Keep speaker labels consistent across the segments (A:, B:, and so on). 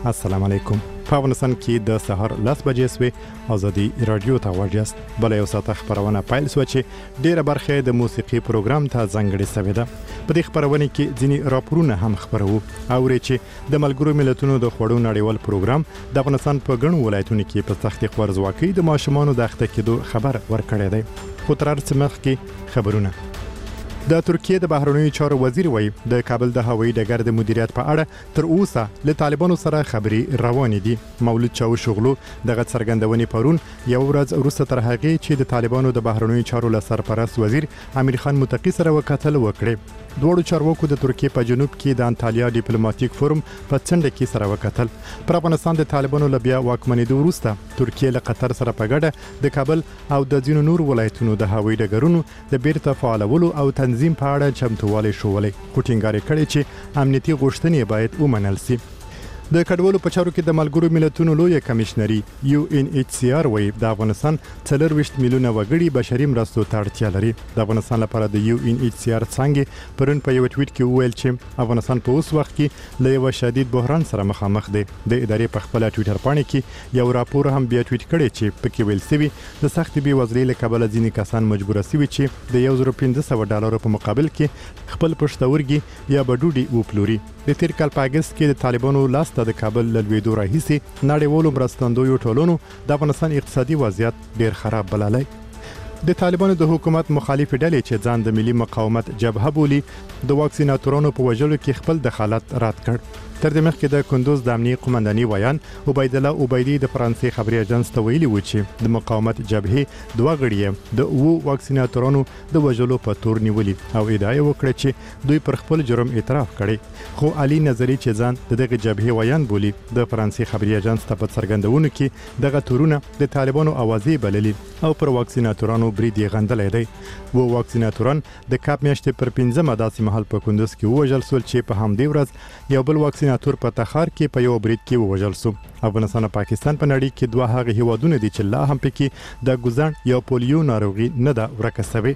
A: السلام علیکم. په افغانستان کې د سهار 10 بجې سوي ازادي رادیو ته ورجست بل یو ساعت خبرونه پایل سو چې ډیره برخه د موسیقي پروګرام ته ځانګړې سوي ده. په دې خبرونه کې ځینی راپورونه هم خبرو او چې د ملګرو ملتونو د خوړو نړیوال پروګرام د افغانستان په ګڼو ولایتونو کې په سختي خورځواکۍ د ماشومانو د اخته کېدو خبر ورکړی دی. خو تر څه مخ کې خبرونه د ترکیه د بهرنیو چارو وزیر وایي د کابل د هوایي ډګر د مدیریت په اړه تر اوسه له طالبانو سره خبري روان دي. مولود چاوشغلو دغه څرګندونې پرون یو ورځ وروسته تر هغه چې د طالبانو د بهرنیو چارو لسرپرست وزیر امیر خان متقی سره وکتل وکړي. دوړو چارواکو د ترکیه په جنوب کې د انټالیا ډیپلوماټیک فورم په څنډه کې سره وکتل. پر افغانستان د طالبانو لبیا واکمنېدو وروسته ترکیه له قطر سره په ګډه د کابل او د ځینو نور ولایتونو د هوایي ډګرونو د بیرته فعالولو او تنظیم په اړه چمتووالی شولې. کوټینګاری کړي چې امنیتي غوښتنې باید ومنل شي. د کډوالو په چارو کې د ملګرو ملتونو لوی کمشنري UNHCR وایي د افغانستان 24 میلیونه وګړي بشري مرستو ته اړتیا لري. د افغانستان لپاره د UNHCR څنګه پرون په یو ټویټ کې وویل چې افغانستان په اوس وخت کې له یو شدید بحران سره مخامخ دی. د ادارې په خپل ټویټر باندې کې یو راپور هم بیا ټویټ کړی چې پکې ویل شوی د سخت بې وزلۍ له کبله ځینې کسان مجبور شوي چې د $1500 په مقابل کې خپل پښتورګي یا بډوډي وپلوري. د تیر کال په اگست کې د طالبانو لاس د کابل لویدو راهیسي نړیوالو مرستندویو ټولونو د افغانستان اقتصادي وضعیت ډیر خراب بللی. د طالبانو د حکومت مخالف ډلې چې ځان د ملي مقاومت جبهه بولي د واکسیناتورانو په وژلو کې خپل دخالت رد کړ. تر دې مخکې د کندوز د امنیه قومنداني ویان عبید الله عبیدی د فرانسې خبري اژانس ته ویلي و چې د مقاومت جبهه دوه غړي د واکسیناتورانو د وژلو په تور نیولي او ادعا وکړه چې دوی پر خپل جرم اعتراف کړي. خو علي نظری چې ځان دغه جبهه ویان بولی د فرانسې خبري اژانس ته په څرګندونو کې دغه تورونه د طالبانو اوازې بللي او پر واکسیناتورانو برید یې غندلې دی. و واکسیناتوران د کاپ میاشتې پر 15 داسې محل په کندوز کې وژل سول چې په همدې ورځ یو بل واکسیناتور په تخار کې په یو برید کې وژل شو. افغانستان او پاکستان په نړۍ کې دوه هغه هیوادونه دي چې لا هم پکې د ګوزن یا پولیو ناروغي نه ده ورکه شوې.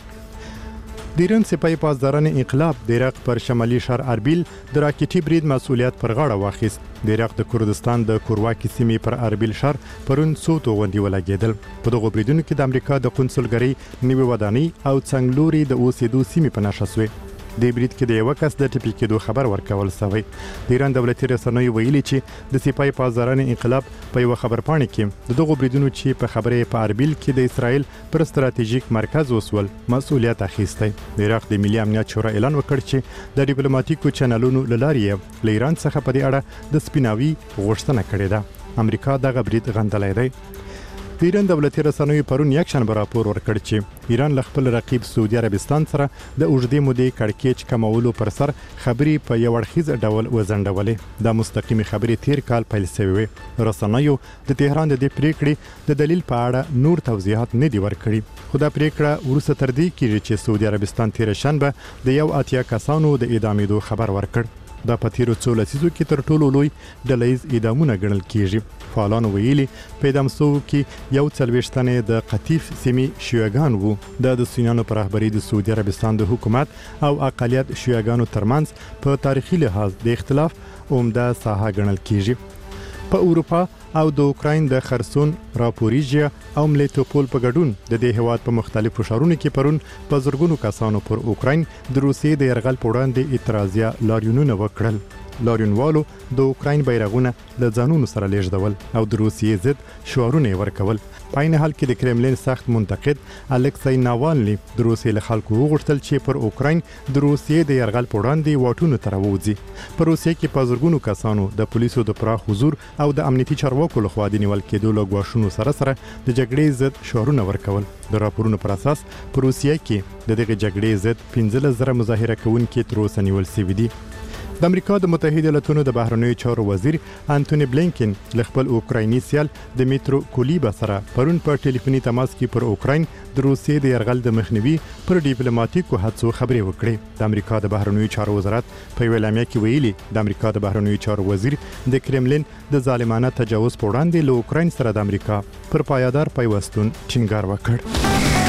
A: د ایران سپاه پاسداران انقلاب د عراق پر شمالي شهر اربیل د راکټي برید مسؤلیت پر غاړه واخیست. د عراق د کردستان د کورواکي سیمې پر اربیل شهر پرون څو توغندي ولګېدل. په دغه بریدونو کې د امریکا د قونسلګرۍ نوې ودانۍ او څنګلوري د اوسېدو سیمې په نښه شوې. د برید کې د یو کس د ټپي کېدو خبر ورکول شوی. د ایران دولتي رسنیو ویلي چې د سپاه پاسداران انقلاب په یو خبر پاڼه کې دغه بریدونو چې په خبره په اربیل کې د اسرائیل پر ستراتیژیک مرکز وسول مسؤلیت اخیستی. د عراق د ملي امنیت شورا اعلان وکړ چې د ډیپلوماټیکو چینلونو لارې له ایران څخه په دې اړه د سپیناوي غوښتنه کړې ده. امریکا دغه برید غندلی دی. د ایران دولتي رسنیو پرون یکشنبه راپور ورکړ چې ایران له خپل رقیب سعودي عربستان سره د اوږدې مودې کړکېچ کمولو پر سر خبري په یو اړخیز ډول وزنډولې. د مستقیمي خبري تیر کال پیل شوی. رسنیو د تهران د دې پریکړې د دلیل په اړه نور توضیحات نه دی ورکړي. خو دا پریکړه ورسته تر دې کېږي چې سعودي عربستان تیر شنبه د 80 کسانو د اعدامېدو خبر ورکړ. دا په تیرو څو لسیزو کې تر ټولو لوی ډلهیز اعدامونه ګڼل کیږي. فعالانو ویلي په اعدام شوو کې 40 تنه د قطیف سیمې شیعاګان وو. د سنیانو پر رهبرۍ د سعودي عربستان د حکومت او اقلیت شیعاګانو ترمنځ په تاریخي لحاظ د اختلاف عمده ساحه ګڼل کیږي. په اروپا او د اوکراین د خرسون، راپوریژیا او ملیټوپول په ګډون د دې هیواد په مختلفو ښارونو کې پرون په زرګونو کسانو پر اوکراین د روسیې د یرغل په وړاندې اعتراضیه لاریونونه وکړل. لاریونوالو د اوکراین بیرغونه له ځانونو سره لیږدول او د روسیې ضد شعارونه ورکول. په عین حال کې د کرملین سخت منتقد الکسای ناوالني د روسیې له خلکو وغوښتل چې پر اوکراین د روسیې د یرغل په وړاندې واټونه تر ووځي. په روسیې کې په زرګونو کسانو د پولیسو د پراخ حضور او د امنیتي چارواکو لخوا د نیول کېدو له غواښونو سره د جګړې ضد شعارونه ورکول. د راپورونو پر اساس په روسیې کې د دغه جګړې ضد 15,000 مظاهره کوونکي تر اوسه نیول شوي دي. د امریکا د متحده ایالاتونو د بهرنیو چارو وزیر انټونی بلینکن له خپل اوکرایني سیال دمیترو کولیبا سره پرون په ټلیفوني تماس کې پر اوکراین د روسیې د یرغل د مخنیوي پر ډیپلوماټیکو هڅو خبرې وکړې. د امریکا د بهرنیو چارو وزارت په یو اعلامیه کې ویلي د امریکا د بهرنیو چارو وزیر د کرملین د ظالمانه تجاوز په وړاندې له اوکراین سره د امریکا پر پایدار پیوستون ټینګار وکړ.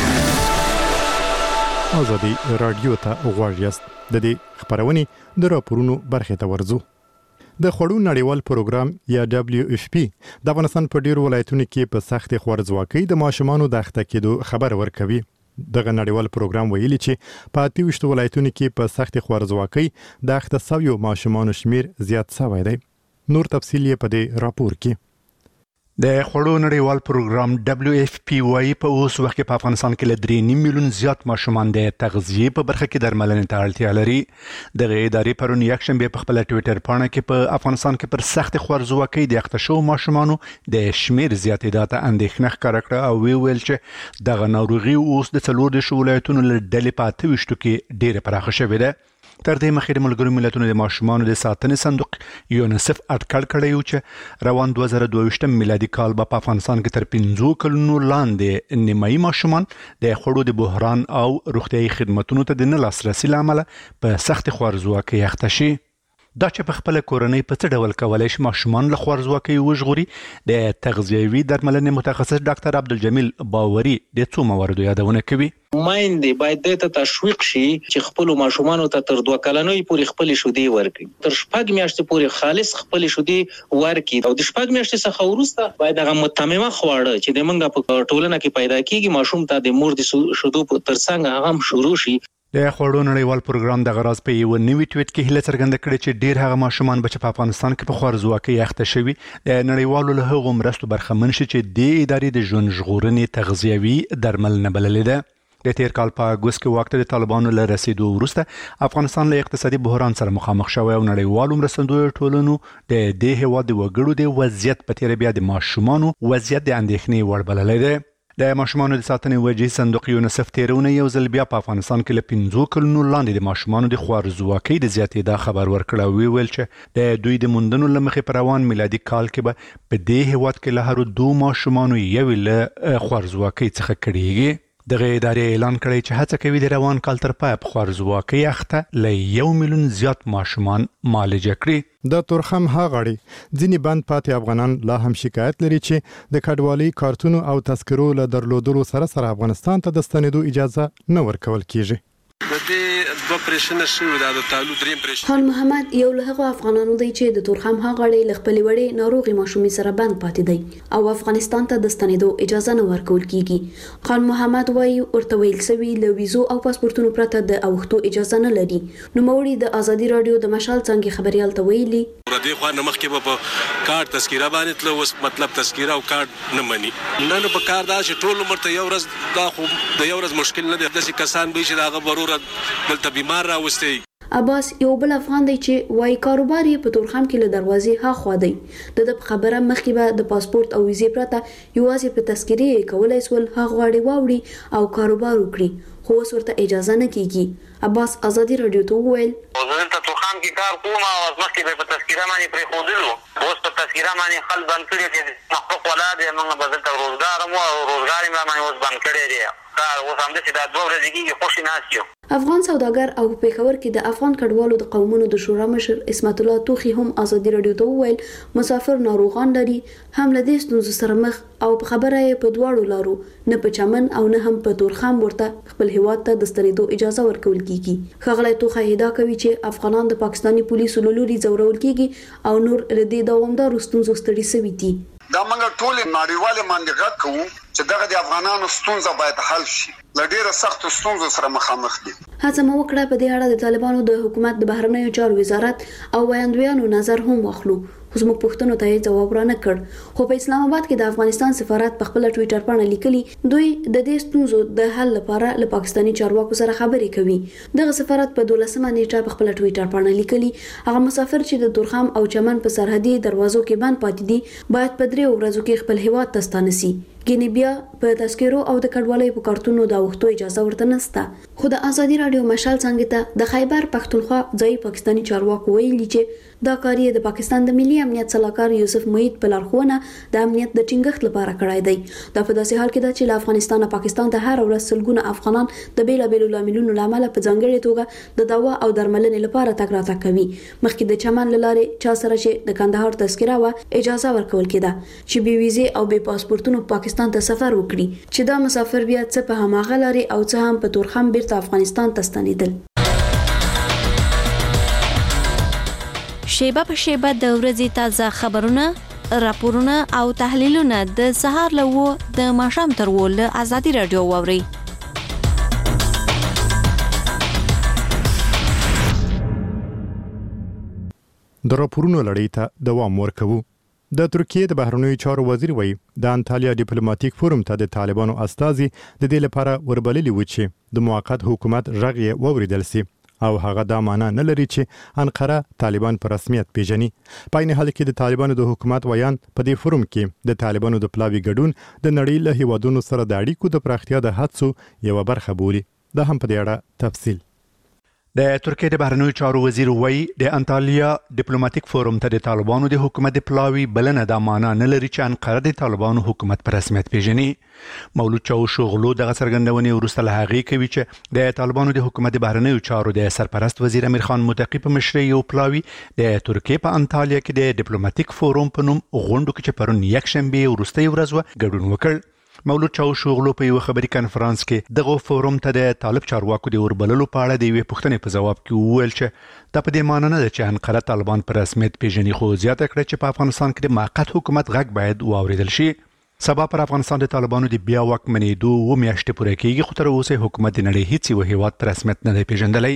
A: ازادي رادیو ته غواړئ د دې خبرونې د راپورونو برخه ته ورځو. د خوړو نړیوال پروګرام یا WFP د افغانستان په ډیرو ولایتونو کې په سخت خوارځواکۍ د ماشومانو د اخته کېدو خبر ورکوي. دغه نړیوال پروګرام ویلي چې په 28 ولایتونو کې په سخت خوارځواکۍ د اخته شویو ماشومانو شمیر زیات شوی دی. نور تفصیل یې په دې راپور کې.
B: د خوړو نړیوال پروګرام WFP وايي په اوس وخت کې په افغانستان کې له 3.5 میلیون زیات ماشومان د تغذیه په برخه کې درملنې ته اړتیا لري. دغه ادارې پرون یکشنبه په خپل ټوئیټر پاڼه کې په افغانستان کې پر سخت خوارځواکۍ د اخته شوو ماشومانو د شمیر زیاتېدا ته اندېښنه ښکاره کړه او ویل چې دغه ناروغي اوس د 14 ولایتونو له ډلې په 28 کې ډېره پراخه شوې ده. تر دې مخکې د ملګرو ملتونو د ماشومانو د ساتنې صندوق یونیسف اټکل کړی و چې روان 2022 میلادي کال په افغانستان کې تر 5 کلونو لاندې نیمایي ماشومان د خوړو د بحران او روغتیايي خدماتو ته د نه لاسرسي لامل په سخت خوارځواکۍ اخته شي. دا چې په خپل کورنۍ په څه ډول کولای شي ماشومان له خوارځواکۍ وژغوري، د تغذیوي درملنې متخصص ډاکټر عبدالجمیل باوري د څو مواردو یادونه کوي.
C: مایندې باید د تشویق شي چې خپل ماشومانو ته تر 2 کلنۍ پورې خپل شودي ورکړي، تر 6 میاشتې پورې خالص خپل شودي ورکړي او د 6 میاشتې څخه وروسته باید هغه متممه خواړه چې د منګه په ټولنه کې پیدا کیږي ماشوم ته د مور د شودو تر څنګ هغه هم شروع شي.
B: د خوړو نړیوال پروګرام د غراز په یو نوی ټویټ کې هله څرګنده کړې چې ډیر هغه ماشومان چې په افغانستان کې په خوارځواکۍ اخته شوي د نړیوالو له هغو مرستو برخمن شي چې د ادارې د ژوند ژغورنې تغذیوي درملنه بللې ده. د تیر کال په اګوست کې وخت د طالبانو له رسیدو وروسته افغانستان له اقتصادي بحران سره مخامخ شوی او نړیوالو مرستندویو ټولنو د دې هیواد د وګړو د وضعیت په تیر بیا د ماشومانو وضعیت د اندېښنې وړ بللی دی. د ماشومانو د ساتنې وجهي صندوق یونیسف تیرونه یو ځل بیا په افغانستان کې له 5 کلونو لاندې د ماشومانو د خوارځواکۍ د زیاتېدا خبر ورکړ او ویل چې د دوی د موندنو له مخې په روان میلادي کال کې به په دې هیواد کې له هرو 2 ماشومانو یو له خوارځواکۍ څخه کړيږي. دغه ادارې اعلان کړی چې هڅه کوي د روان کال تر پای په خوارځواکۍ اخته له 1 میلیون زیات ماشومان معالجه کړي.
A: د تورخم هاغړي ځینی بند پاتې افغانان لا هم شکایت لري چې د کډوالۍ کارتونو او تذکرو له درلودلو سره افغانستان ته د ستنېدو اجازه نه ورکول کیږي.
D: خان محمد یو له هغو افغانانو دی چې د تورخم هاغړي له خپل وړې ناروغي ماشومې سره بند پاتې دی او افغانستان ته د ستنېدو اجازه نه ورکول کیږي. خان محمد وايي ورته ویل سوي له ویزو او پاسپورتونو پرته د اوختو اجازه نه لري. نو موري د ازادي رادیو د مشال څنګه خبريال ته ویلي
E: دې خو نه مخکې په کارت تذکره باندې تل اوس مطلب تذکره او کارت نه مني نه په کار دا چې ټول عمر ته یو ورځ دا خو د یو ورځ مشکل نه دی داسې کسان به چې دا ضرورت دلته بیمار راوستي.
D: عباس یو بل افغان دی چې وايي کاروبار یې په تورخم کې له دروازې ها خوا دی. د خبره مخکې به د پاسپورت او ویزې پرته یوازې په تذکرې کولای سول هغه غواړي واوړي او کاروبار وکړي خو اوس ورته اجازه نه کیږي. عباس ازادي رادیو ته وویل
F: دلته تورخم کې کار کوم او مخکې په تذکره باندې پرې خودلو اوس په تذکره باندې خل بند کړی چې حقوق ولادت موږ به دلته روزګار مو او روزګار یې باندې اوس بند کړی دی. اوس هم د دا 2 ورځې کې خوشی ناسیو.
D: افغان سوداګر او په پیښور کې د افغان کډوالو د قومونو د شورا مشر اسمت الله توخي هم ازادي رادیو ته وویل مسافر ناروغان لري هم له دې ستونزو سره مخ او په خبره یې په دواړو لارو نه په چمن او نه هم په تورخم ورته خپل هیواد ته د ستنېدو اجازه ورکول کیږي. خغلی توخي هدا کوي چې افغانان د پاکستاني پولیسو له لوري ځورول کیږي او نور ردی دوامدار ستونزو ستړي سوي دي.
G: دا موږ ټول نړیواله باندې غږ کوو چې دغه د افغانانو ستونزه باید حل شي. لډیره سخت ستونزو سره مخامخ دي.
D: هڅه مو وکړه په دې اړه د طالبانو د حکومت د بهرنیو چارو وزارت او ویاندویانو نظر هم واخلو خو زموږ پوښتنو ته جواب را نه کړ. خو په اسلام آباد کې د افغانستان سفارت په خپل ټوئیټر باندې لیکلي دوی د دې ستونزو د حل لپاره له پاکستاني چارواکو سره خبرې کوي. دغه سفارت په 12 نیټه په خپل ټوئیټر باندې لیکلي هغه مسافر چې د تورخم او چمن په سرحدي دروازو کې بند پاتې دي باید په 3 ورځو کې خپل هیواد ته ستانسي. ګینه بیا په تذکرو او د کډوالۍ په کارتونو د وختو اجازه ورته نشته. خو د ازادي رادیو مشال څنګه ته د خیبر پختونخوا ځای پاکستاني چارواکو ویلي چې دا کار د پاکستان د ملي امنیت صلاحکار یوسف موحد په لارښوونه د امنیت د ټینګښت لپاره کړای دی. دا په داسې حال کې ده چې له افغانستان او پاکستان ته هر ورځ سلګونه افغانان د بیلابېلو لاملونو لامل په ځانګړي توګه د دوا او درملنې لپاره تګ راتګ کوي. مخکې د چمن لاره چا سره چې د کندهار تذکره و اجازه ورکول کېده چې بي ویزه او بي پاسپورتونو پاکستان ته سفر وکړي چې دا مسافر بیا څه په هماغه لاري او څه هم په تورخم بیرته افغانستان ته ستنېدل.
H: شیبه په شیبه د ورځې تازه خبرونه، راپورونه او تحلیلونه د سهار له 9 د ماښام تر 10 له ازادي رادیو واوري.
A: د راپورونو لړۍ ته دوام ورکوو. د ترکیه د بهرنیو چارو وزیر وایي د انټالیا ډیپلوماټیک فورم ته د طالبانو استازي د دې لپاره وربللي و چې د موقت حکومت غږ یې واوریدل سي او هغه دا معنی نه لري چې انقره طالبان په رسمیت پیژني. په عین حال کې د طالبانو د حکومت ویان په دې فورم کې د طالبانو د پلاوي ګډون د نړۍ له هیوادونو سره د اړیکو د پراختیا د هڅو یو برخه بولي. دا هم په دې اړه تفصیل.
B: د ترکیه د بهرنیو چارو وزیر وایي د انټالیا ډیپلوماټیک فورم ته د طالبانو د حکومت د پلاوي بلنه د معنا نه لري چې انقره د طالبانو حکومت په رسمیت پیژني. مولود چاوشوغلو د غسرګندونې وروسته له هغې کوي چې د طالبانو د حکومت د بهرنیو چارو د سرپرست وزیر امیر خان متقی په مشرۍ یو پلاوي د ترکیه په انټالیا کې د ډیپلوماټیک فورم په نوم غونډه کې چې پرون یکشنبه وروسته ورځ ګډون وکړ. مولود چاوشوغلو په یو خبري کانفرنس کې دغه فورم ته د طالب چارواکو د وربللو په اړه د یوې پوښتنې په جواب کې وویل چې دا په دې معنی نه ده چې انقره طالبان په رسمیت پیژني، خو زیاته کړه چې په افغانستان کې د موقت حکومت غږ باید واوریدل شي. سبا پر افغانستان د طالبانو د بیا واکمنېدو 2 میاشتې پوره کېږي، خو تر اوسه حکومت د نړۍ هیڅ یو هیواد په رسمیت نه دی پیژندلی.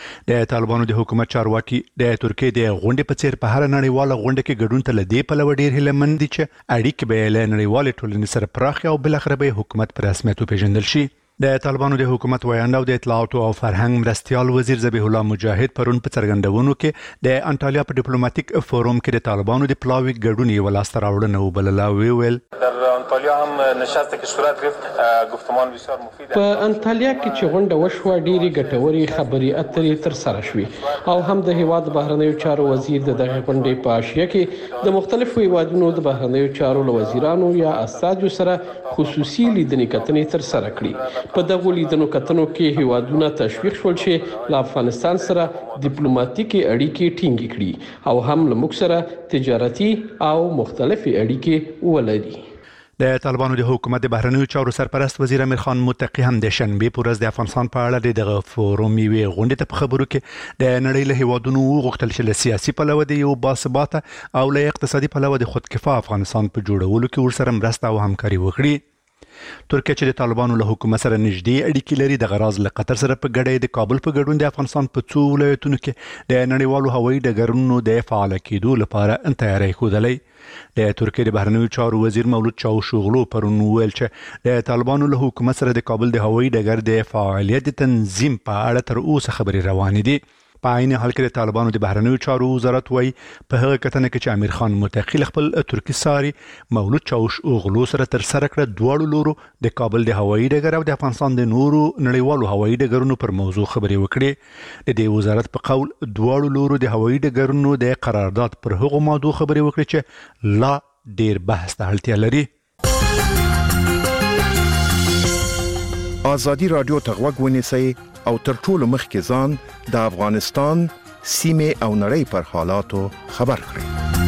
B: د طالبانو د حکومت چارواکي د ترکیه د غونډې په څیر په هر نړیواله غونډه کې ګډون ته لدی په لور ډیر هیلمن دي چې اړیکې به له نړیوال ټولنې سره پراخ او بل اخر به حکومت په رسمیت پیژندل شي. د طالبانو د حکومت ویاند او د اطلاعات او فرهنګ مرستيال وزیر ذبیح الله مجاهد پرون په څرګندونو کې د انټالیا په ډیپلوماټیک فورم کې د طالبانو د پلاوي ګډون یو لاستر راوړنه وبلله. ویل
I: در انطالیا هم نشسته که صورت گرفت گفتمان بسیار مفید
J: په انطالیا کې چې غونډه وشوه ډېری ګټورې خبرې اترې تر سره شوې او هم د هیواد بهرنیو چارو وزیر د دغه غونډې په اشیا کې د مختلفو هیوادونو د بهرنیو چارو وزیرانو یا استادو سره خصوصي لیدنې کتنې تر سره کړې. په دغه لیدنو کتنو کې هیوادونه تشویق شول چې له افغانستان سره ډیپلوماټیکي اړیکې ټینګې کړي او هم له موږ سره تجارتي او مختلفي اړیکې ولري.
B: د طالبانو د حکومت د بهرنیو چارو سرپرست وزیر امیر خان متقی هم د شنبه پر ورځ د افغانستان په اړه دغه فورم یوې غونډې ته په خبرو کې د نړۍ له هیوادونو غوښتل چې له سیاسي پلوه د یو باثباته او له اقتصادي پلوه د خودکفا افغانستان په جوړولو کې ورسره مرسته او همکاري وکړي. ترکیه چې د طالبانو له حکومت سره نږدې اړیکې لري د غراز له قطر سره په ګډه د کابل په ګډون د افغانستان په څو ولایتونو کې د نړیوالو هوایي ډګرونو د فعال کېدو لپاره تیاری ښودلی. د ترکیه د بهرنیو چارو وزیر مولود چاوشوغلو پرون ویل چې د طالبانو له حکومت سره د کابل د هوایي ډګر د فعالیت تنظیم په اړه تر اوسه خبرې روانې دي. په عین حال کې د طالبانو د بهرنیو چارو وزارت وایي په هغه کتنه کې چې امیر خان متقی خپل ترکی ساري مولود چاوشوغلو سره تر سره کړ دواړو لورو د کابل د هوایي ډګر او د افغانستان د نورو نړیوالو هوایي ډګرونو پر موضوع خبرې وکړې. د دې وزارت په قول دواړو لورو د هوایي ډګرونو د قرارداد پر هغو موضوع خبرې وکړې چې لا ډیر بحث ته اړتیا لري.
K: ازادي رادیو ته غوږ ونیسئ او تر ټولو مخکې ځان د افغانستان سیمه او نړۍ پر حالاتو خبر کړئ.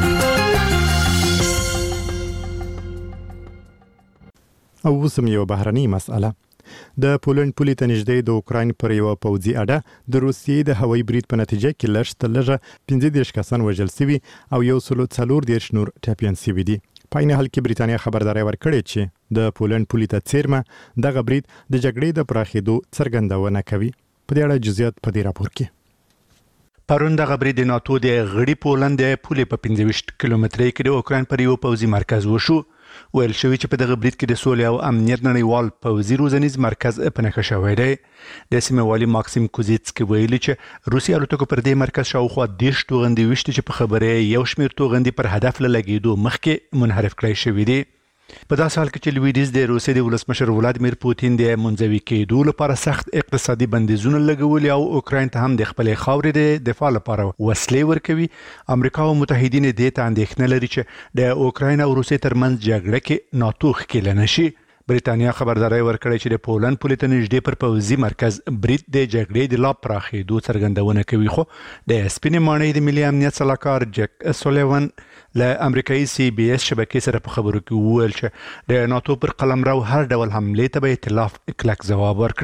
A: او وسم یو بهرنی مسأله. د پولند پولې ته نږدې د اوکراین پر یو پوځي اډه د روسیې د هوایي برید په نتیجه کې لږ 15 کسان وژل شوي او 140 نور ټپیان شوي دي. په عین حال کې بریتانیا خبرداري ورکړې چې د پولند پولې ته څیرمه دغه برید د جګړې د پراخېدو څرګندونه کوي. په دې اړه جزئیات په دې راپور کې.
B: پرون دغه برید د ناتو د غړي پولند پولې په 15 کیلومترۍ کې د اوکراین پر یو پوځي مرکز وشو. ویل شوی چې په دغه برید کې د سولې او امنیت نړیوال پوځي روزنیز مرکز په نښه شوی دی. د سیمې والي ماکسیم کوزیتسکي ویلي چې روسي الوتکو پر دې مرکز شاوخوا 10 توغندي وشته چې په خبره یو شمېر توغندي پر هدف لګیدو مخکې منحرف کړی شوی دی. په داسې حال کې چې لویدیز د روسیې د ولسمشر ولادیمیر پوتین د منځوي کېدو لپاره سخت اقتصادي بندیزونه لګولي او اوکراین ته هم د خپلې خاورې د دفاع لپاره وسلې ورکوي، امریکا او متحدین دې ته اندېښنه لري چې د اوکراین او روسیې ترمنځ جګړه کې ناتو ښکېله نشي. بریتانیا خبرداري ورکړې چې د پولند پولې ته نږدې پر پوځي مرکز برید د جګړې د لا پراخېدو څرګندونه کوي. خو د سپینې ماڼۍ د ملي امنیت سلاکار جک سولیوان له امریکایي سی بي اس شبکې سره په خبرو کې وویل چې د ناتو پر قلمرو هر ډول حمله ته به ائتلاف کلک ځواب ورکړي.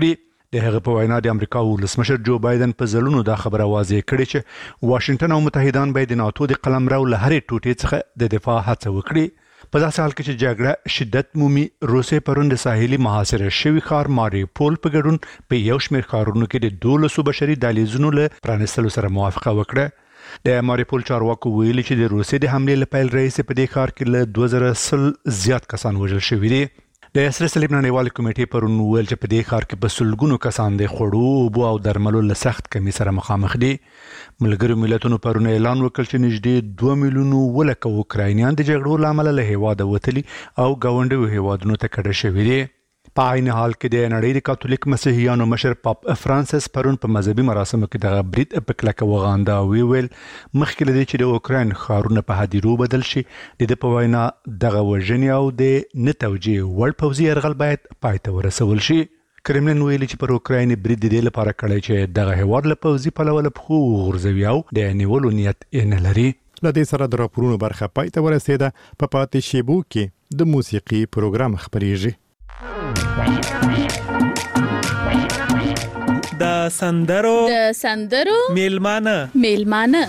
B: د هغه په وینا د امریکا ولسمشر جو بایدن په ځلونو دا خبره واضح کړې چې واشنگټن او متحدان باید د ناتو د قلمرو له هرې ټوټې څخه د دفاع هڅه وکړي په داسې حال کې چې جګړه شدت مومي. روسیې پرون د ساحلي محاصره شوي ښار ماریوپول په ګډون په یو شمېر ښارونو کې د 12 بشري دهلیزونو له پرانیستلو سره موافقه وکړه. د ماریوپول چارواکو ویلي چې د روسیې د حملې له پیل راهیسې په دې ښار کې له 2000 زیات کسان وژل شوي دي. د سره صلیب نړیوال کمیټې پرون ویل چې په دې ښار کې په سلګونو کسان د خوړو، اوبو او درملو له سخت کمی سره مخامخ دي. ملګرو ملتونو پرون اعلان وکړ چې نږدې 2 میلیونو ولکه اوکراینیان د جګړو له امله له هیواده وتلي او ګاونډیو هیوادونو ته کډه شوي دي. په عین حال کې د نړۍ د کاتولیک مسیحیانو مشر پاپ فرانسیس پرون په مذهبي مراسمو کې دغه برید په کلکه وغانده او ویل مخکې له دې چې د اوکراین ښارونه په هدیرو بدل شي د په وینا دغه وژنې او د نه توجیه وړ پوځي یرغل باید پای ته ورسول شي. کرملین ویلي چې پر اوکراین برید د دې لپاره کړی چې دغه هیواد له پوځي پلوه له پښو وغورځوي او د نیولو نیت یې نه لري.
A: له دې سره د راپورونو برخه پای ته ورسېده. په پاتې شیبو کې د موسیقي پروګرام خپرېږي.
L: د سندرو میلمانه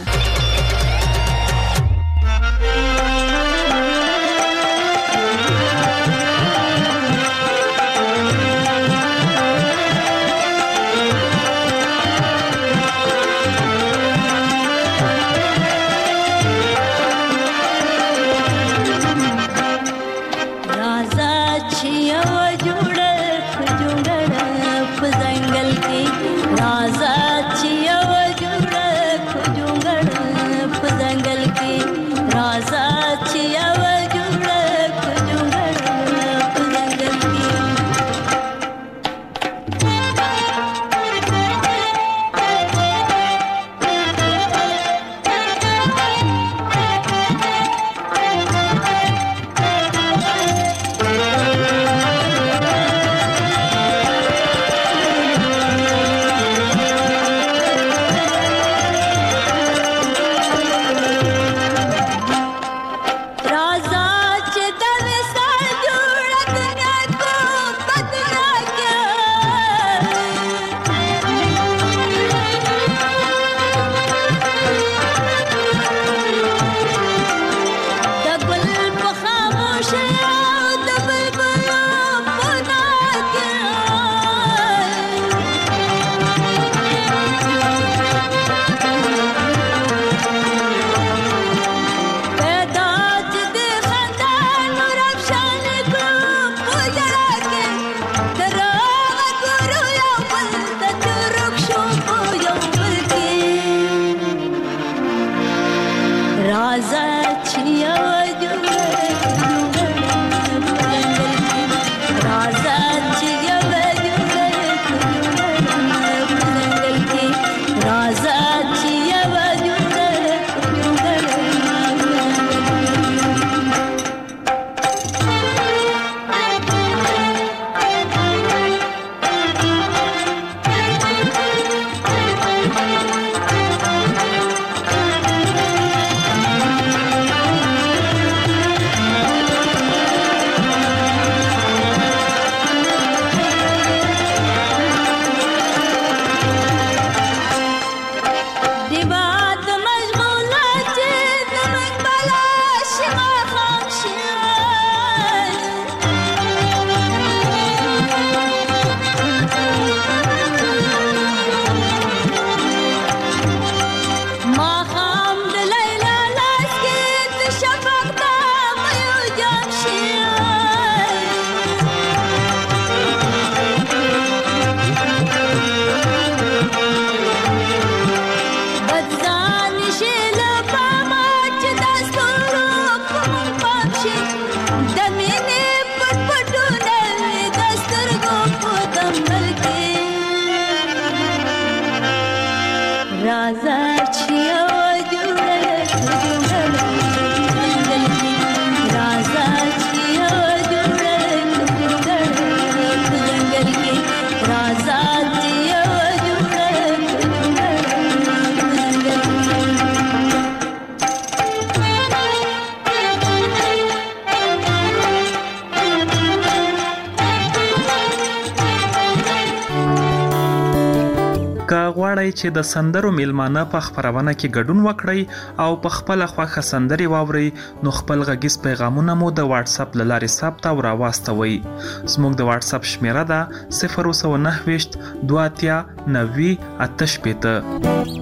M: که غواړئ چې د سندرو میلمانه په خپرونه کې ګډون وکړئ او په خپله خوښه سندرې واورئ نو خپل غږیز پیغامونه مو د واتس اپ له لارې ثبت او راواستوئ. زموږ د واتس اپ شمیره ده 029 2 90 88.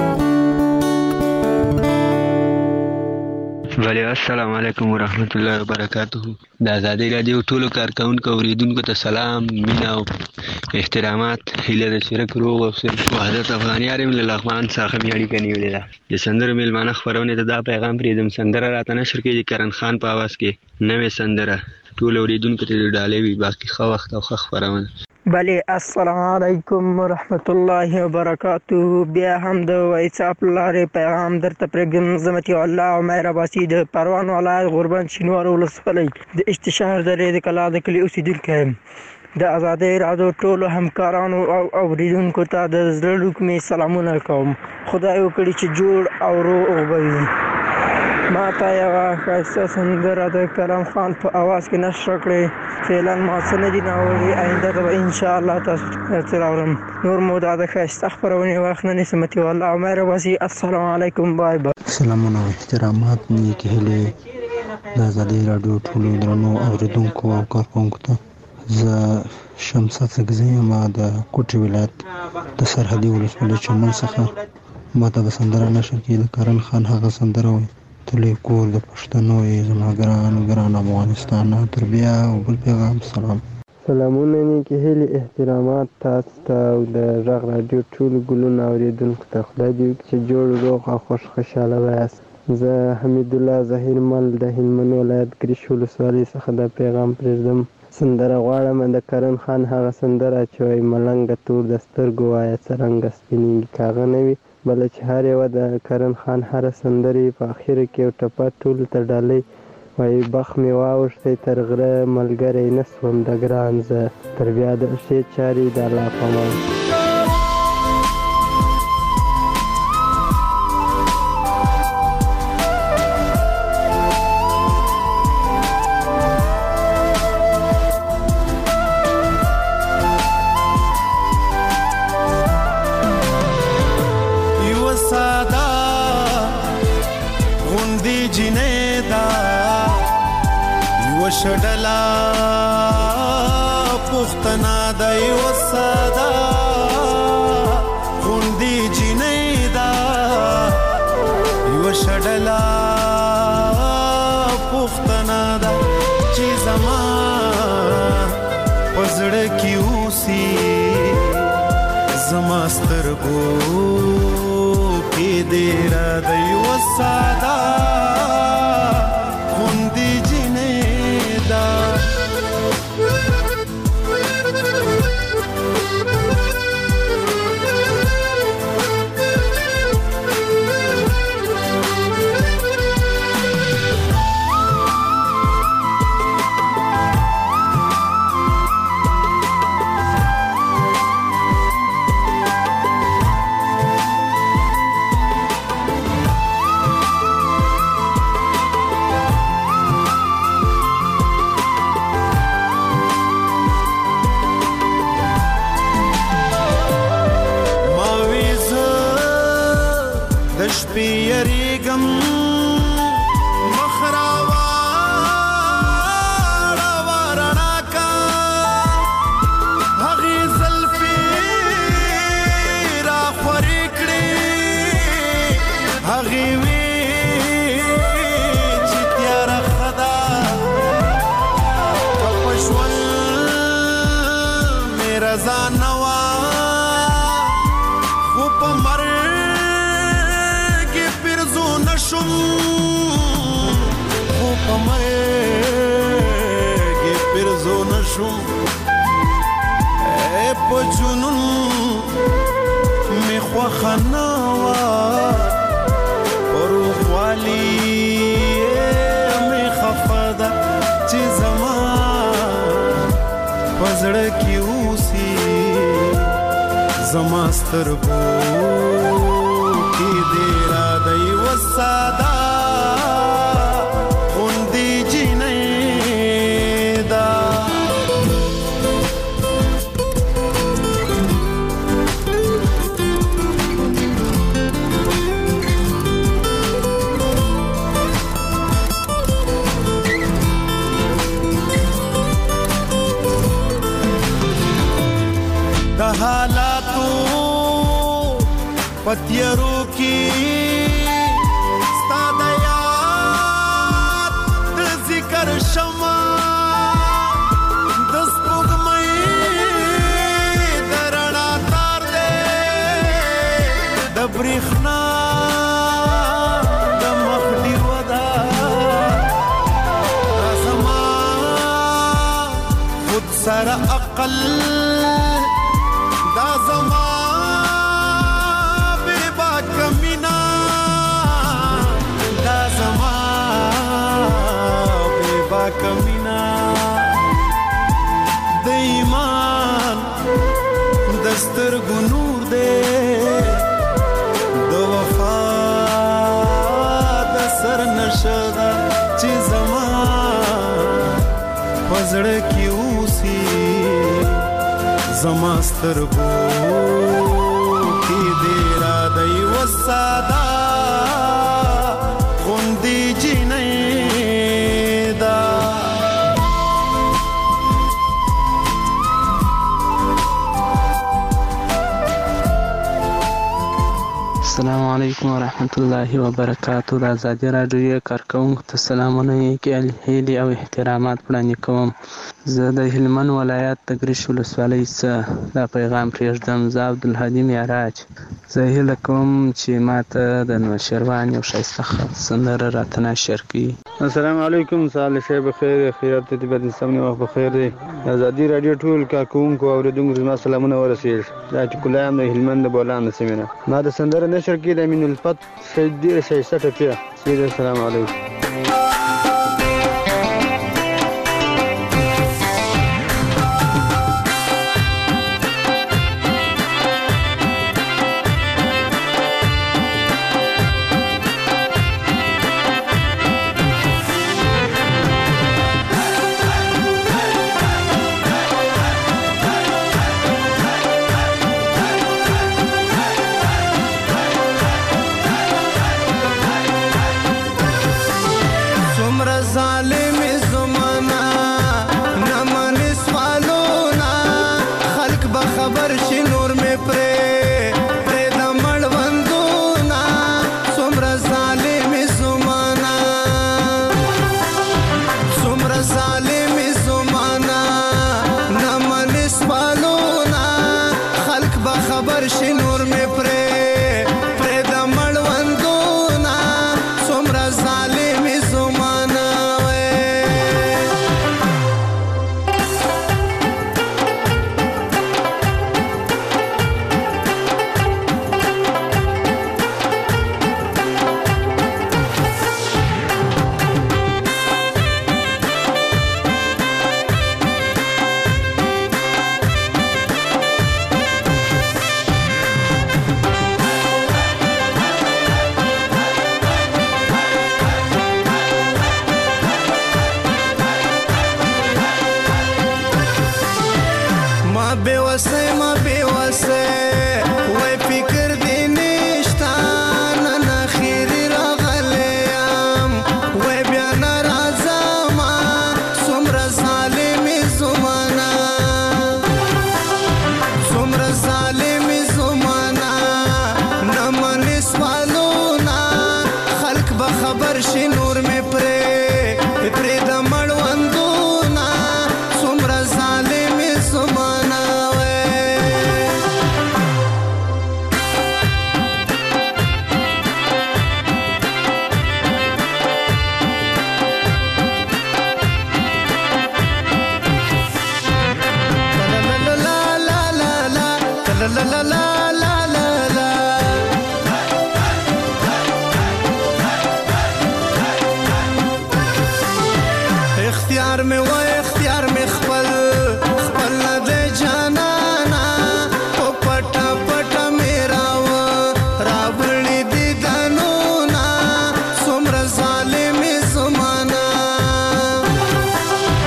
N: ولی السلام علیکم ورحمت الله وبرکاته. د آزادۍ رادیو ټولو کارکونکو اوریدونکو ته سلام، مینه او احترامات. هیله ده چې روغ او صحت وحدت افغانیار یم له لغمان څخه مې اړیکه نیولې ده. د سندرو میلمانه خپرونې ته دا پیغام پرېږدم: سندره راته نشر کړي د کرن خان په اواز کې نوې سندره ټول اوریدونکو ته ډالۍ وي. باقي ښه وخت او ښه خپرونه.
O: بله السلام علیکم ورحمت الله وبرکاته. بیا هم د واتساپ لارې پیغام درته پرېږدم. زه مطیع الله عمر عباسي د پروان ولایت غوربند شینوار ولسوالۍ د اشتشهر درې د کلا د کلي اوسېدونکی یم. د آزادۍ راډیو ټولو همکارانو او اوریدونکو ته د زړه ډوکمې سلامونه کوم. خدای وکړي چې جوړ او روغ به وي. ما ته یوه ښایسته سندره د کرم خان په اواز کې نشر کړې. فعلا ما څه نه دي راوړي، آینده ته به انشاءالله تاسو ته راوړم. نور مو دا د ښایسته خپرونې وخت نه نیسم. مطیع الله عمر عباسي، السلام علیکم، بای بای.
P: سلامونه او احترامات، نیکې هیلې د آزادۍ راډیو ټولو درنو اوریدونکو او کارکوونکو ته. زه شمسه سګزی یم د کوټي ولایت د سرحدي ولسوالۍ چمن څخه. ما ته به سندره نشر کړي د کرن خان هغه سندره وایي: تلی کور د پښتنو یې زما ګران افغانستان. تر بیا او بل پیغام سلام.
O: سلامونه، نیکې هیلې احترامات تاسو ته او د غږ راډیو ټولو ګلونه اوریدونکو ته. خدای دې وکړي چې جوړ روغ او خوشحاله وایاست. زه حمید الله ظهیر مل د هلمند ولایت ګریش ولسوالۍ څخه دا پیغام پرېږدم. سندره غواړم د کرن خان هغه سندره چې وایي: ملنګه تور د سترګو وایه څرنګه سپینېږي. که هغه نه وي بله چې هر یوه د کرن خان هره سندرې په اخره کې یو ټپه ټولو ته ډالۍ وایي: بخ مې واوښتی تر غره ملګری نه سوم د ګران زه. تر بیا د ښې چارې د الله په امان.
Q: شډلا پختنا دای وسادا غوندي جنیدا یو شډلا پختنا دا چې زمان پزړه کی اوسي زماسترګو کې دې را دای وسادا غوندي پیریګم مخراوا ورنا کا هغه زلفی را خوري کړی هغه وی چې تیار خدا پښول میرا ځانوا خو په مر شم خو په مرګ پرزو نشم په جنون می خوښه نه وه روغوالي می خفه ده چې زما په زړه کې اوسي زما سترګو کې دې را دی وسادا غوندي جنیدا. د حالاتو پتیرو کی ستا د یاد د ذکر شما د سپوږمۍ د رڼا تار دی د برېښنا د مخ ډیوه ده دا زما خود سره عقل دا زما بے باک مینا دا زما بے باک مینا د ایمان دستر گنور دے د وفا د سر نشدا چې زما پزړه کې اوسي زما سترګو کې دې را دی وسادا غوندې جنې دا
R: السلام علیکم ورحمت الله وبرکاتو. د ازادي راډیو کارکونکو ته سلامونه هیلې او احترامات وړاندې کوم. زه د هلمند ولایت د ګرش ولسوالۍ څخه دا پیغام پرېږدم. زه عبدالهادي معراج. زه هیله کوم چې ماته د نوشیروان یو ښایسته سندره راته نشر کړي.
S: السلام علیکم. صالح صاحب بخیر، خیرات ته بد سمنه وخت بخیر دی. ازادي راډیو ټول کارکونکو او اوریدونکو زما سلامونه ورسېږي. دا چې کلایم د هلمند د بولان د سیمه ما د سندره نشر کړي د امین الفت سید ډیر ښایسته ټپه. السلام علیکم.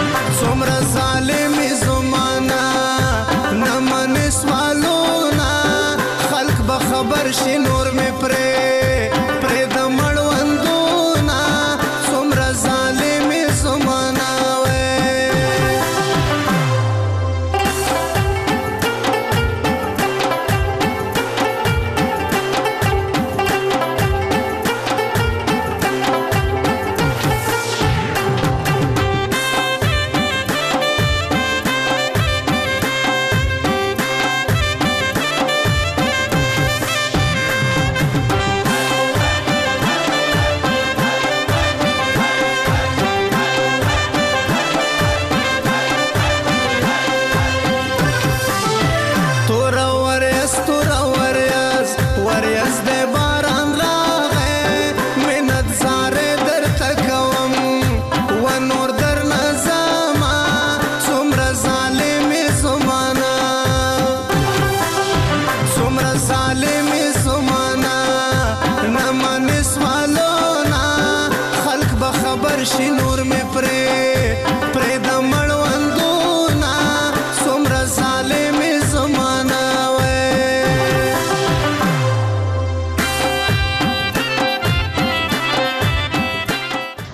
Q: ظالم زمانہ نمن سوالونا